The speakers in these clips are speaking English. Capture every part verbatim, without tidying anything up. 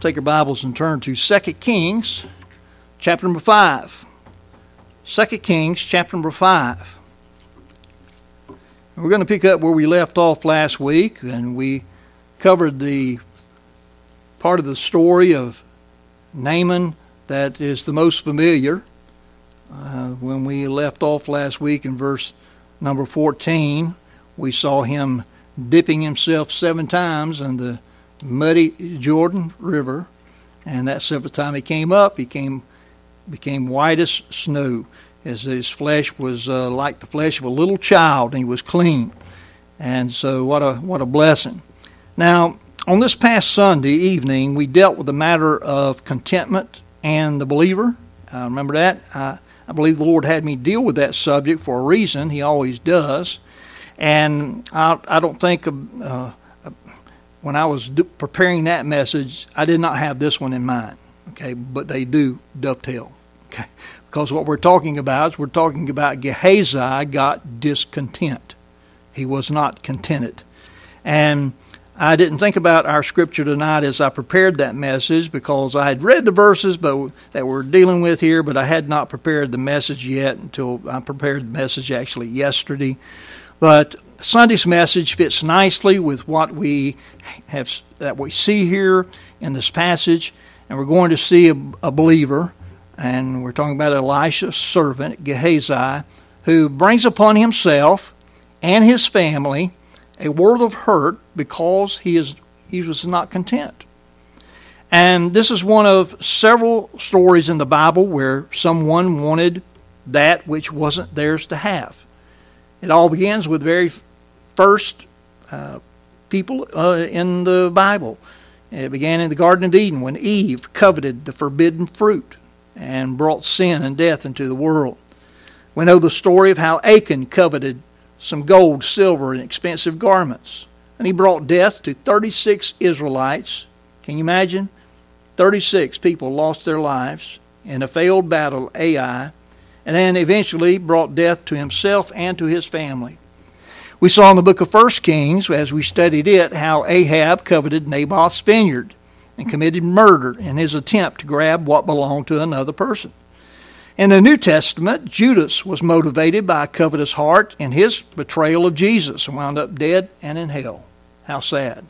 Take your Bibles and turn to Second Kings, chapter number five. Second Kings, chapter number five. We're going to pick up where we left off last week, and we covered the part of the story of Naaman that is the most familiar. Uh, when we left off last week in verse number fourteen, we saw him dipping himself seven times in the muddy Jordan River, and that seventh time he came up, he came became white as snow, as his flesh was uh, like the flesh of a little child, and he was clean. And so what a what a blessing. Now, on this past Sunday evening, we dealt with the matter of contentment and the believer. Uh, remember that? I, I believe the Lord had me deal with that subject for a reason. He always does. And I, I don't think uh, when I was do, preparing that message, I did not have this one in mind. Okay, but they do dovetail. Okay, because what we're talking about is we're talking about Gehazi got discontent. He was not contented. And I didn't think about our scripture tonight as I prepared that message, because I had read the verses but that we're dealing with here, but I had not prepared the message yet until I prepared the message actually yesterday. But Sunday's message fits nicely with what we have that we see here in this passage, and we're going to see a, a believer, and we're talking about Elisha's servant Gehazi, who brings upon himself and his family a world of hurt because he is he was not content. And this is one of several stories in the Bible where someone wanted that which wasn't theirs to have. It all begins with the very first uh, people uh, in the Bible. It began in the Garden of Eden when Eve coveted the forbidden fruit and brought sin and death into the world. We know the story of how Achan coveted some gold, silver, and expensive garments. And he brought death to thirty-six Israelites. Can you imagine? thirty-six people lost their lives in a failed battle at Ai, and then eventually brought death to himself and to his family. We saw in the book of First Kings, as we studied it, how Ahab coveted Naboth's vineyard and committed murder in his attempt to grab what belonged to another person. In the New Testament, Judas was motivated by a covetous heart in his betrayal of Jesus and wound up dead and in hell. How sad.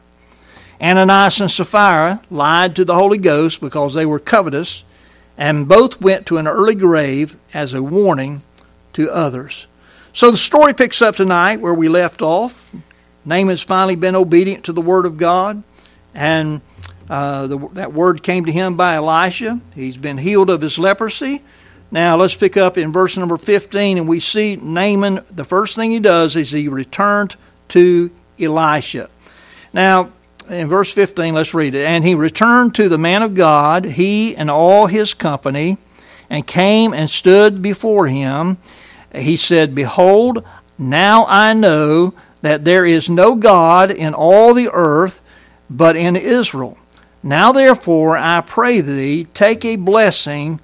Ananias and Sapphira lied to the Holy Ghost because they were covetous, and both went to an early grave as a warning to others. So the story picks up tonight where we left off. Naaman's finally been obedient to the word of God, and uh, the, that word came to him by Elisha. He's been healed of his leprosy. Now let's pick up in verse number fifteen, and we see Naaman, the first thing he does is he returned to Elisha. Now, in verse fifteen, let's read it. And he returned to the man of God, he and all his company, and came and stood before him. He said, Behold, now I know that there is no God in all the earth but in Israel. Now therefore I pray thee, take a blessing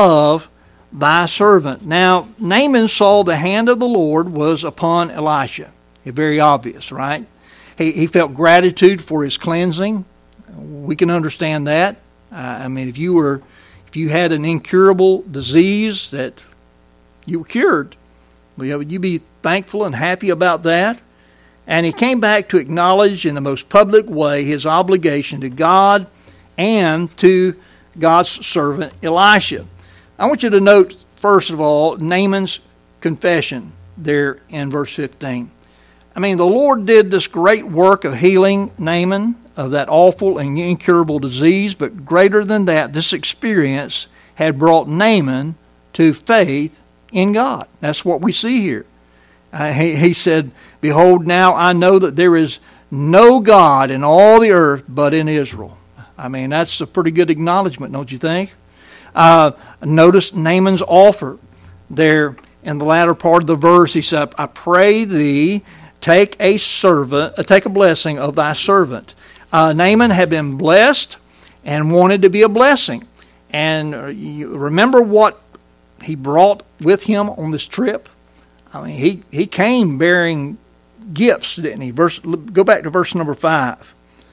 of thy servant. Now Naaman saw the hand of the Lord was upon Elisha. Very obvious, right? He, he felt gratitude for his cleansing. We can understand that. Uh, I mean, if you were, if you had an incurable disease that you were cured, would you be thankful and happy about that? And he came back to acknowledge in the most public way his obligation to God and to God's servant Elisha. I want you to note, first of all, Naaman's confession there in verse fifteen. I mean, the Lord did this great work of healing Naaman of that awful and incurable disease, but greater than that, this experience had brought Naaman to faith in God. That's what we see here. Uh, he, he said, Behold, now I know that there is no God in all the earth but in Israel. I mean, that's a pretty good acknowledgement, don't you think? Uh, notice Naaman's offer there in the latter part of the verse. He said, I pray thee, take a servant, uh, take a blessing of thy servant. Uh, Naaman had been blessed and wanted to be a blessing. And uh, you remember what he brought with him on this trip? I mean, he, he came bearing gifts, didn't he? Verse, go back to verse number five.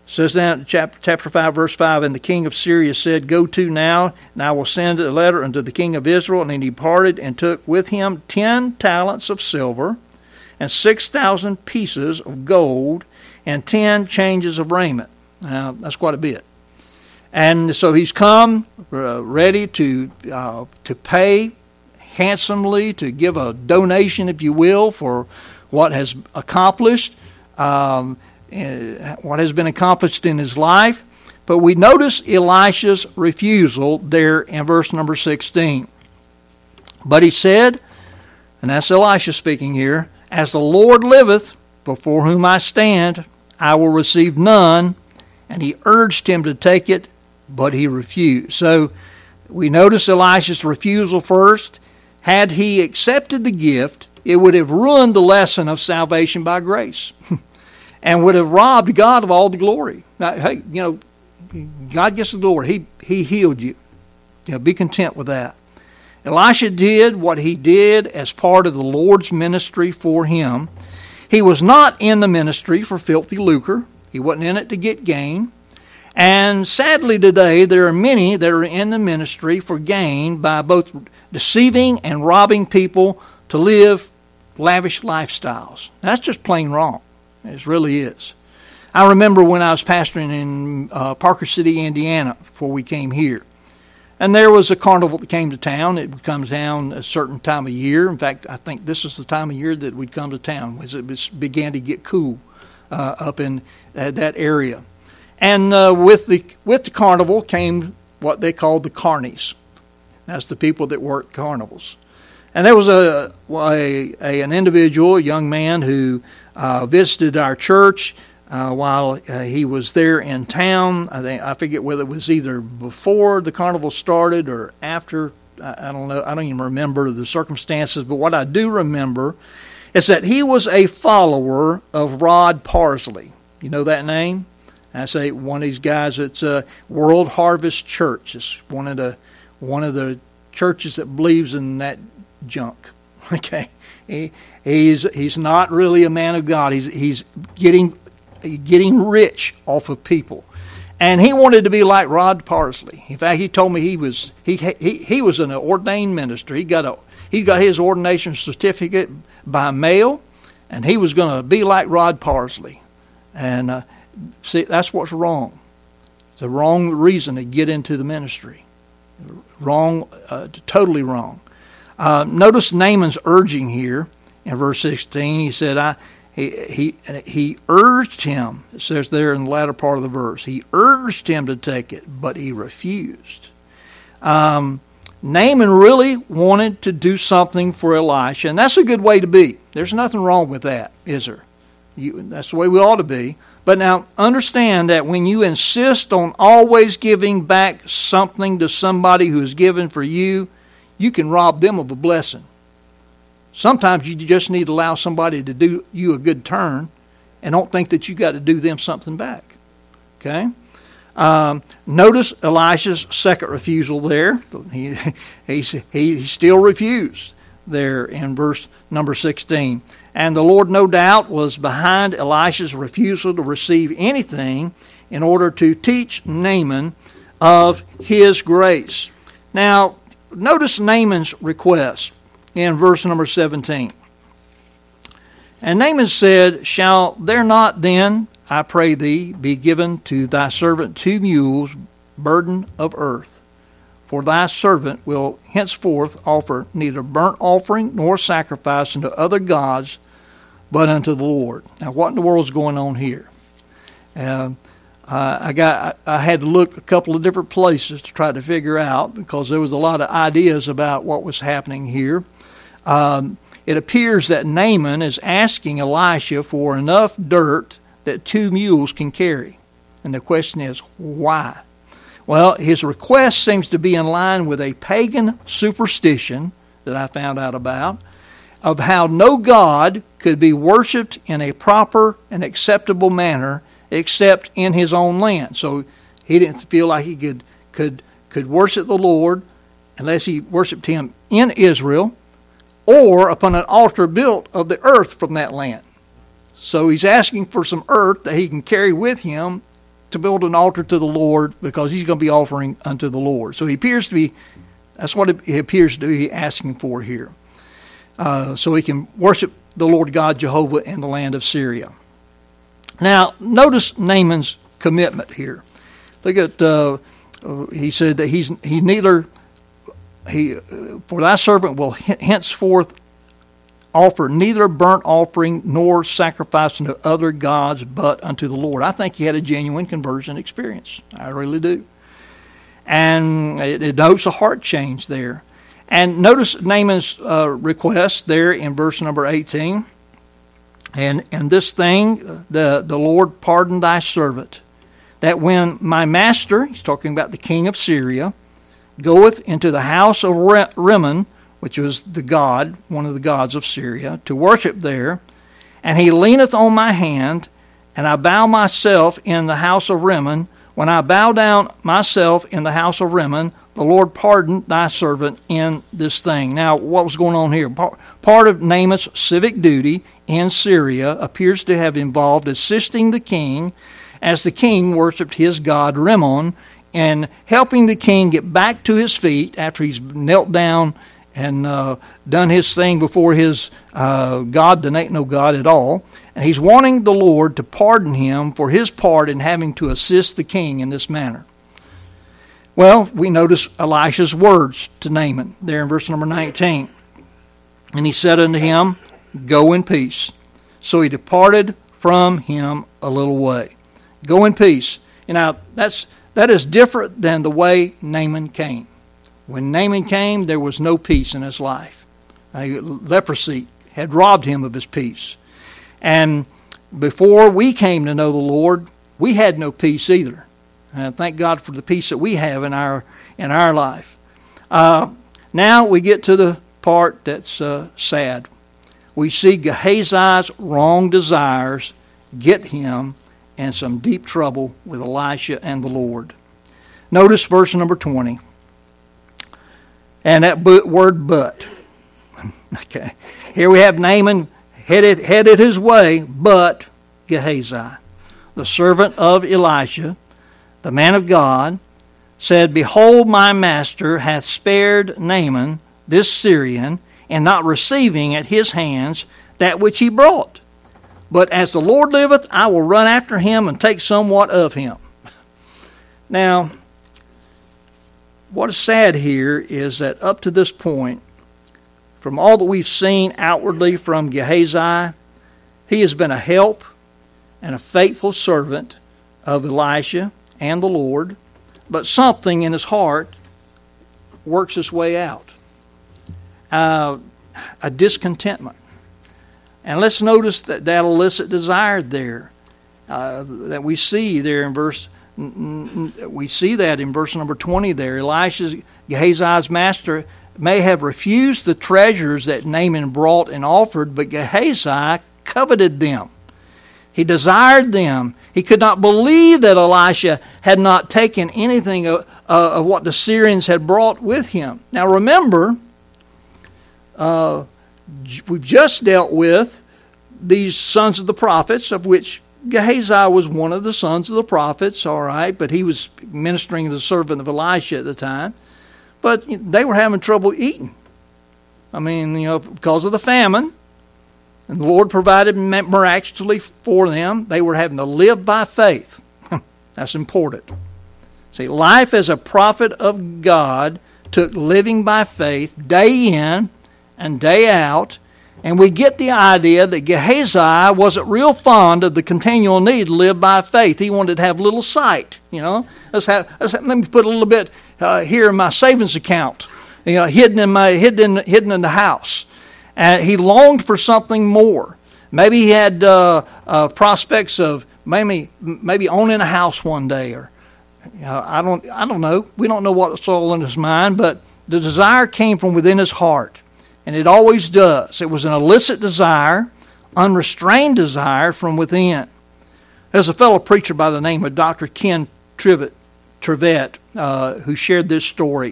says down chapter, chapter five, verse five, and the king of Syria said, Go to now, and I will send a letter unto the king of Israel. And he departed and took with him ten talents of silver, and six thousand pieces of gold, and ten changes of raiment. Now, that's quite a bit. And so he's come uh, ready to uh, to pay handsomely, to give a donation, if you will, for what has accomplished, um, what has been accomplished in his life. But we notice Elisha's refusal there in verse number sixteen. But he said, and that's Elisha speaking here, As the Lord liveth, before whom I stand, I will receive none. And he urged him to take it, but he refused. So we notice Elisha's refusal first. Had he accepted the gift, it would have ruined the lesson of salvation by grace and would have robbed God of all the glory. Now, hey, you know, God gets the glory. He, he healed you. You know, be content with that. Elisha did what he did as part of the Lord's ministry for him. He was not in the ministry for filthy lucre. He wasn't in it to get gain. And sadly today, there are many that are in the ministry for gain by both deceiving and robbing people to live lavish lifestyles. That's just plain wrong. It really is. I remember when I was pastoring in uh, Parker City, Indiana, before we came here. And there was a carnival that came to town. It would come down a certain time of year. In fact, I think this is the time of year that we'd come to town, as it began to get cool uh, up in uh, that area. And uh, with the with the carnival came what they called the carnies. That's the people that work carnivals. And there was a, a, a an individual, a young man, who uh, visited our church uh, while uh, he was there in town. I think I forget whether it was either before the carnival started or after. I, I don't know. I don't even remember the circumstances. But what I do remember is that he was a follower of Rod Parsley. You know that name? I say one of these guys that's uh, World Harvest Church. It's one of the one of the churches that believes in that junk. Okay, he, he's he's not really a man of God. He's he's getting getting rich off of people, and he wanted to be like Rod Parsley. In fact, he told me he was he he he was an ordained minister. He got a he got his ordination certificate by mail, and he was going to be like Rod Parsley, and. Uh, See, that's what's wrong. It's a wrong reason to get into the ministry. Wrong, uh, totally wrong. Uh, notice Naaman's urging here in verse sixteen. He said, "I." He he he urged him. It says there in the latter part of the verse. He urged him to take it, but he refused. Um, Naaman really wanted to do something for Elisha, and that's a good way to be. There's nothing wrong with that, is there? You, that's the way we ought to be. But now, understand that when you insist on always giving back something to somebody who has given for you, you can rob them of a blessing. Sometimes you just need to allow somebody to do you a good turn and don't think that you got to do them something back. Okay? Um, notice Elisha's second refusal there. He, he, he still refused there in verse number sixteen. And the Lord, no doubt, was behind Elisha's refusal to receive anything in order to teach Naaman of his grace. Now, notice Naaman's request in verse number seventeen. And Naaman said, Shall there not then, I pray thee, be given to thy servant two mules, burden of earth? For thy servant will henceforth offer neither burnt offering nor sacrifice unto other gods, but unto the Lord. Now, what in the world is going on here? Uh, I got I had to look a couple of different places to try to figure out, because there was a lot of ideas about what was happening here. Um, it appears that Naaman is asking Elisha for enough dirt that two mules can carry. And the question is, why? Well, his request seems to be in line with a pagan superstition that I found out about, of how no God could be worshipped in a proper and acceptable manner except in his own land. So he didn't feel like he could could could worship the Lord unless he worshipped him in Israel or upon an altar built of the earth from that land. So he's asking for some earth that he can carry with him to build an altar to the Lord because he's going to be offering unto the Lord. So he appears to be, that's what he appears to be asking for here. Uh, so he can worship the Lord God Jehovah in the land of Syria. Now, notice Naaman's commitment here. Look at, uh, he said that he's he neither, he for thy servant will henceforth offer neither burnt offering nor sacrifice unto other gods but unto the Lord. I think he had a genuine conversion experience. I really do. And it, it notes a heart change there. And notice Naaman's uh, request there in verse number eighteen. And and this thing, the, the Lord pardon thy servant, that when my master, he's talking about the king of Syria, goeth into the house of Rimmon, which was the god, one of the gods of Syria, to worship there, and he leaneth on my hand, and I bow myself in the house of Rimmon. When I bow down myself in the house of Rimmon, the Lord pardon thy servant in this thing. Now, what was going on here? Part of Naaman's civic duty in Syria appears to have involved assisting the king as the king worshipped his god Rimmon and helping the king get back to his feet after he's knelt down and uh, done his thing before his uh, God that ain't no God at all. And he's wanting the Lord to pardon him for his part in having to assist the king in this manner. Well, we notice Elisha's words to Naaman there in verse number nineteen. And he said unto him, go in peace. So he departed from him a little way. Go in peace. You know, that's that is different than the way Naaman came. When Naaman came, there was no peace in his life. Uh, leprosy had robbed him of his peace. And before we came to know the Lord, we had no peace either. And thank God for the peace that we have in our in our life. Uh, now we get to the part that's uh, sad. We see Gehazi's wrong desires get him in some deep trouble with Elisha and the Lord. Notice verse number twenty. And that but, word but. Okay. Here we have Naaman headed, headed his way, but Gehazi, the servant of Elisha, the man of God, said, behold, my master hath spared Naaman, this Syrian, and not receiving at his hands that which he brought. But as the Lord liveth, I will run after him and take somewhat of him. Now, what is sad here is that up to this point, from all that we've seen outwardly from Gehazi, he has been a help and a faithful servant of Elisha and the Lord, but something in his heart works its way out. Uh, a discontentment. And let's notice that, that illicit desire there uh, that we see there in verse we see that in verse number twenty there. Elisha's, Gehazi's master may have refused the treasures that Naaman brought and offered, but Gehazi coveted them. He desired them. He could not believe that Elisha had not taken anything of, uh, of what the Syrians had brought with him. Now remember, uh, we've just dealt with these sons of the prophets, of which Gehazi was one of the sons of the prophets, all right, but he was ministering as the servant of Elisha at the time. But they were having trouble eating. I mean, you know, because of the famine, and the Lord provided miraculously for them. They were having to live by faith. That's important. See, life as a prophet of God took living by faith day in and day out. And we get the idea that Gehazi wasn't real fond of the continual need to live by faith. He wanted to have little sight, you know. Let's have, let's have, let me put a little bit uh, here in my savings account, you know, hidden in my hidden hidden in the house. And he longed for something more. Maybe he had uh, uh, prospects of maybe maybe owning a house one day, or you know, I don't I don't know. We don't know what's all in his mind, but the desire came from within his heart. And it always does. It was an illicit desire, unrestrained desire from within. There's a fellow preacher by the name of Doctor Ken Trivett, Trivett uh, who shared this story.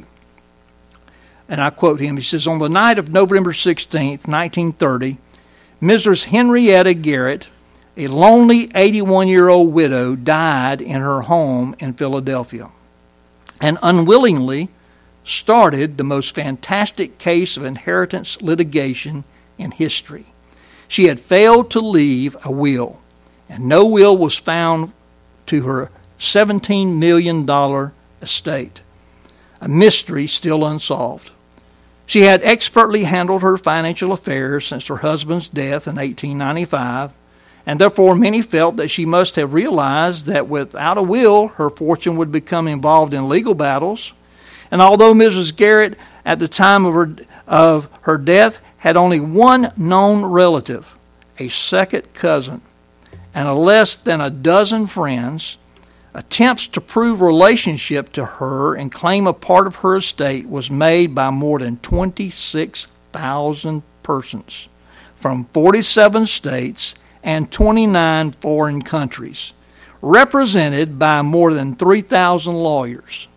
And I quote him. He says, on the night of November sixteenth, nineteen thirty, Missus Henrietta Garrett a lonely eighty-one-year-old widow died in her home in Philadelphia and unwillingly started the most fantastic case of inheritance litigation in history. She had failed to leave a will, and no will was found to her seventeen million dollars estate, a mystery still unsolved. She had expertly handled her financial affairs since her husband's death in eighteen ninety-five, and therefore many felt that she must have realized that without a will, her fortune would become involved in legal battles. And although Missus Garrett, at the time of her, of her death, had only one known relative, a second cousin, and a less than a dozen friends, attempts to prove relationship to her and claim a part of her estate was made by more than twenty-six thousand persons from forty-seven states and twenty-nine foreign countries, represented by more than three thousand lawyers.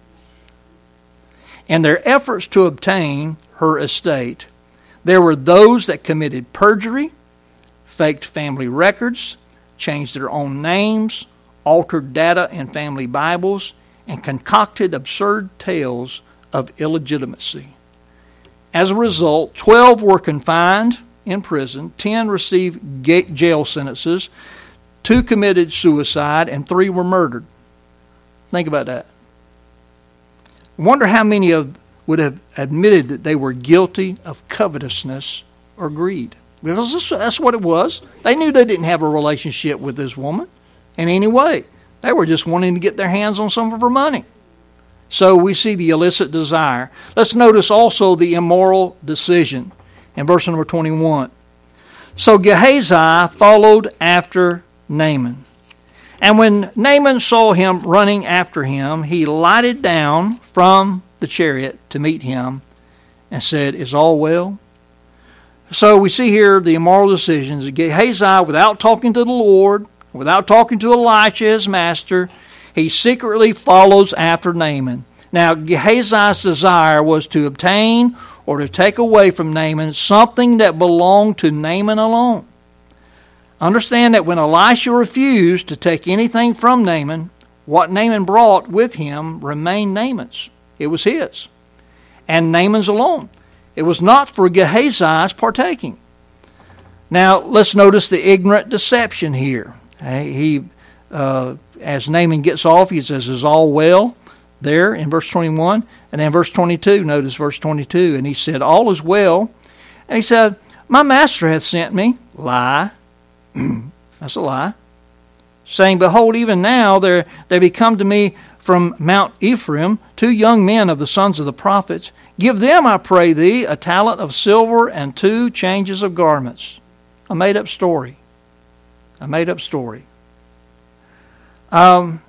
In their efforts to obtain her estate, there were those that committed perjury, faked family records, changed their own names, altered data in family Bibles, and concocted absurd tales of illegitimacy. As a result, twelve were confined in prison, ten received jail sentences, two committed suicide, and three were murdered. Think about that. I wonder how many of would have admitted that they were guilty of covetousness or greed. Because that's what it was. They knew they didn't have a relationship with this woman in any way. They were just wanting to get their hands on some of her money. So we see the illicit desire. Let's notice also the immoral decision in verse number twenty-one. So Gehazi followed after Naaman. And when Naaman saw him running after him, he lighted down from the chariot to meet him and said, "Is all well?" So we see here the immoral decisions. Gehazi, without talking to the Lord, without talking to Elisha, his master, he secretly follows after Naaman. Now, Gehazi's desire was to obtain or to take away from Naaman something that belonged to Naaman alone. Understand that when Elisha refused to take anything from Naaman, what Naaman brought with him remained Naaman's. It was his. And Naaman's alone. It was not for Gehazi's partaking. Now, let's notice the ignorant deception here. He, uh, as Naaman gets off, he says, "Is all well?" there in verse twenty-one. And then verse twenty-two, notice verse twenty-two. And he said, "All is well." And he said, "My master hath sent me." Lie. That's a lie. Saying, "Behold, even now there, there be come to me from Mount Ephraim two young men of the sons of the prophets. Give them, I pray thee, a talent of silver and two changes of garments." A made-up story. A made-up story. Um,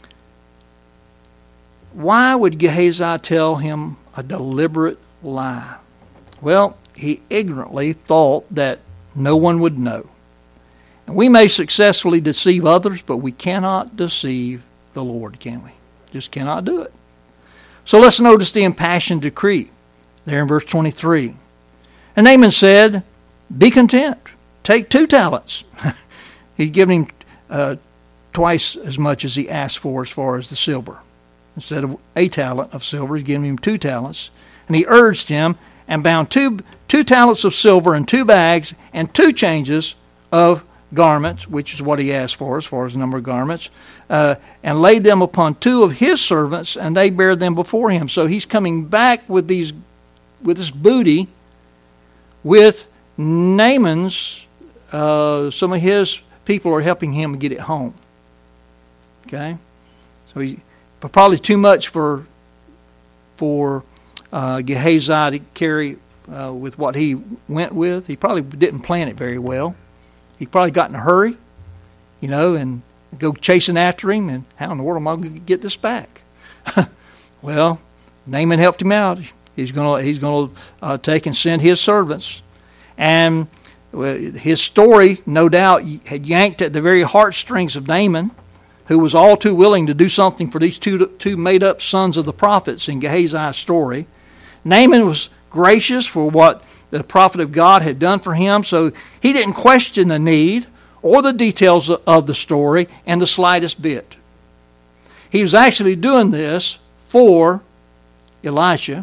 why would Gehazi tell him a deliberate lie? Well, he ignorantly thought that no one would know. And we may successfully deceive others, but we cannot deceive the Lord, can we? Just cannot do it. So let's notice the impassioned decree there in verse twenty-three. And Naaman said, "Be content. Take two talents." He'd given him uh, twice as much as he asked for as far as the silver. Instead of a talent of silver, he's given him two talents. And he urged him and bound two, two talents of silver in two bags and two changes of garments, which is what he asked for as far as the number of garments, uh, and laid them upon two of his servants, and they bare them before him. So he's coming back with these, with this booty, with Naaman's, uh, some of his people are helping him get it home. Okay? So he, but probably too much for, for uh, Gehazi to carry uh, with what he went with. He probably didn't plan it very well. He probably got in a hurry, you know, and go chasing after him, and how in the world am I going to get this back? Well, Naaman helped him out. He's going to he's going to uh, take and send his servants, and his story, no doubt, had yanked at the very heartstrings of Naaman, who was all too willing to do something for these two two made-up sons of the prophets in Gehazi's story. Naaman was gracious for what the prophet of God had done for him, so he didn't question the need or the details of the story in the slightest bit. He was actually doing this for Elisha.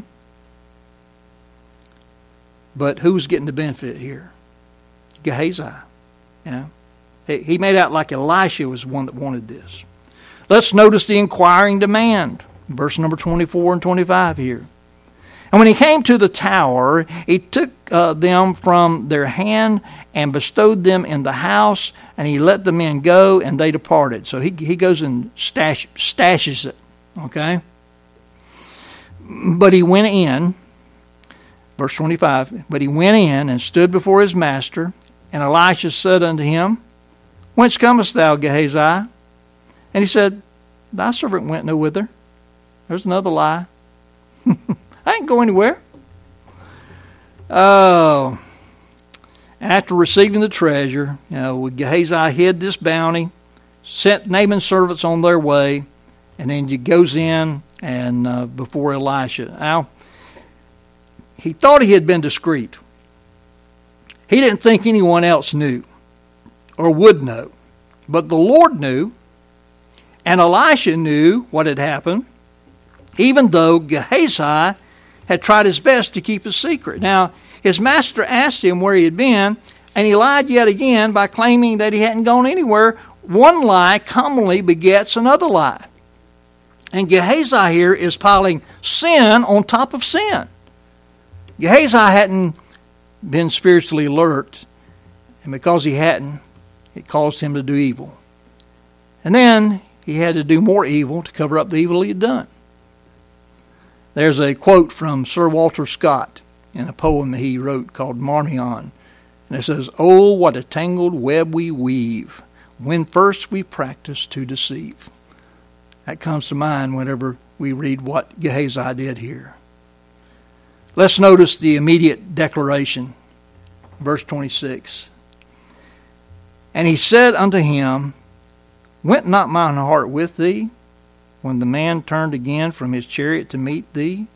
But who's getting the benefit here? Gehazi. Yeah. He made out like Elisha was the one that wanted this. Let's notice the inquiring demand. Verse number twenty-four and twenty-five here. And when he came to the tower, he took uh, them from their hand and bestowed them in the house, and he let the men go, and they departed. So he he goes and stash, stashes it. Okay? But he went in, verse twenty-five, but he went in and stood before his master, and Elisha said unto him, Whence comest thou, Gehazi? And he said, Thy servant went no whither. There's another lie. I ain't going anywhere. Oh, after receiving the treasure, you know, Gehazi hid this bounty, sent Naaman's servants on their way, and then he goes in and uh, before Elisha. Now, he thought he had been discreet. He didn't think anyone else knew or would know. But the Lord knew, and Elisha knew what had happened, even though Gehazi had tried his best to keep a secret. Now, his master asked him where he had been, and he lied yet again by claiming that he hadn't gone anywhere. One lie commonly begets another lie. And Gehazi here is piling sin on top of sin. Gehazi hadn't been spiritually alert, and because he hadn't, it caused him to do evil. And then he had to do more evil to cover up the evil he had done. There's a quote from Sir Walter Scott in a poem he wrote called Marmion. And it says, Oh, what a tangled web we weave when first we practice to deceive. That comes to mind whenever we read what Gehazi did here. Let's notice the immediate declaration. Verse twenty-six. And he said unto him, Went not mine heart with thee, when the man turned again from his chariot to meet thee?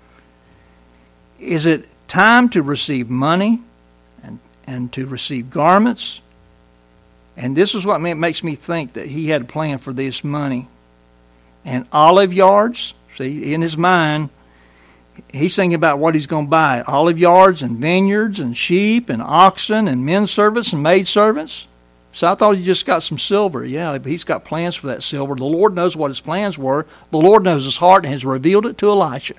Is it time to receive money and, and to receive garments? And this is what makes me think that he had a plan for this money. And olive yards, see, in his mind, he's thinking about what he's going to buy. Olive yards and vineyards and sheep and oxen and men servants and maid servants. So I thought he just got some silver. Yeah, but he's got plans for that silver. The Lord knows what his plans were. The Lord knows his heart and has revealed it to Elisha.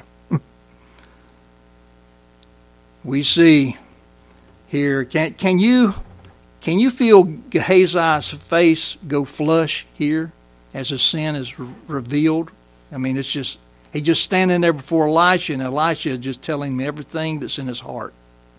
We see here, can can you can you feel Gehazi's face go flush here as his sin is re- revealed? I mean, it's just, he's just standing there before Elisha, and Elisha is just telling him everything that's in his heart.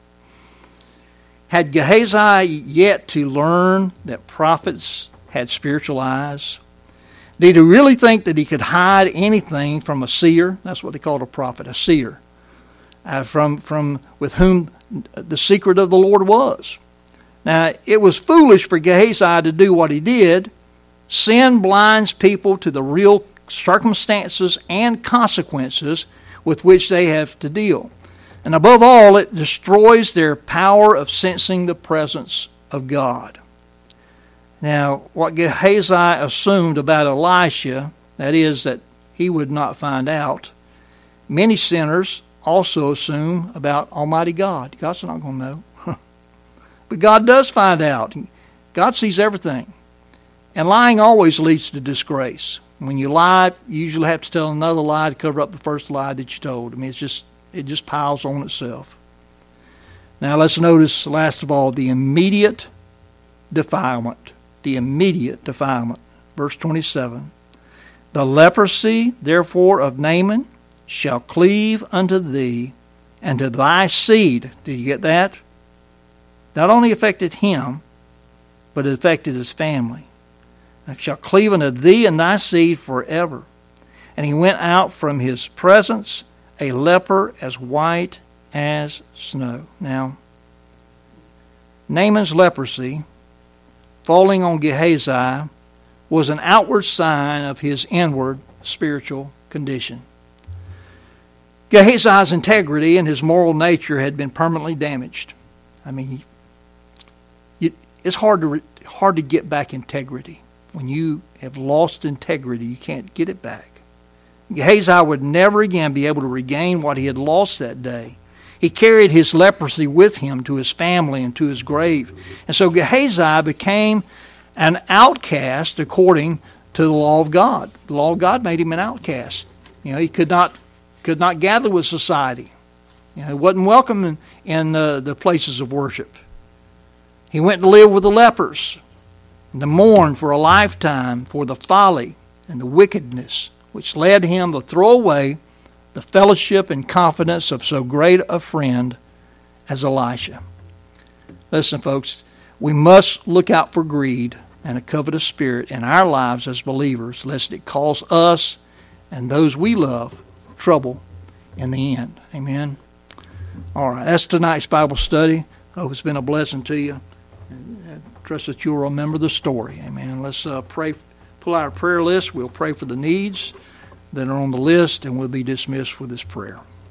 Had Gehazi yet to learn that prophets had spiritual eyes? Did he really think that he could hide anything from a seer? That's what they called a prophet, a seer, uh, from from with whom the secret of the Lord was. Now, it was foolish for Gehazi to do what he did. Sin blinds people to the real circumstances and consequences with which they have to deal. And above all, it destroys their power of sensing the presence of God. Now, what Gehazi assumed about Elisha, that is, that he would not find out, many sinners also assume about Almighty God. God's not going to know. But God does find out. God sees everything. And lying always leads to disgrace. When you lie, you usually have to tell another lie to cover up the first lie that you told. I mean, it's just It just piles on itself. Now let's notice, last of all, the immediate defilement. The immediate defilement. Verse twenty-seven. The leprosy, therefore, of Naaman shall cleave unto thee and to thy seed. Did you get that? Not only affected him, but it affected his family. It shall cleave unto thee and thy seed forever. And he went out from his presence, a leper as white as snow. Now, Naaman's leprosy falling on Gehazi was an outward sign of his inward spiritual condition. Gehazi's integrity and his moral nature had been permanently damaged. I mean, you, it's hard to hard to get back integrity. When you have lost integrity, you can't get it back. Gehazi would never again be able to regain what he had lost that day. He carried his leprosy with him to his family and to his grave. And so Gehazi became an outcast according to the law of God. The law of God made him an outcast. You know, he could not could not gather with society. You know, he wasn't welcome in, in uh, the places of worship. He went to live with the lepers and to mourn for a lifetime for the folly and the wickedness which led him to throw away the fellowship and confidence of so great a friend as Elisha. Listen, folks, we must look out for greed and a covetous spirit in our lives as believers, lest it cause us and those we love trouble in the end. Amen. All right, that's tonight's Bible study. I hope it's been a blessing to you. I trust that you'll remember the story. Amen. Let's uh, pray. Pull out our prayer list. We'll pray for the needs that are on the list, and we'll be dismissed with this prayer.